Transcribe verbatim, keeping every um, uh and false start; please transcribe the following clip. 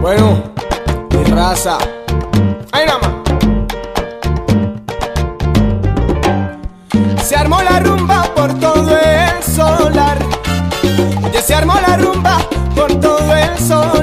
Bueno, mi raza. Ahí nada más. Se armó la rumba por todo el solar. Ya se armó la rumba por todo el solar.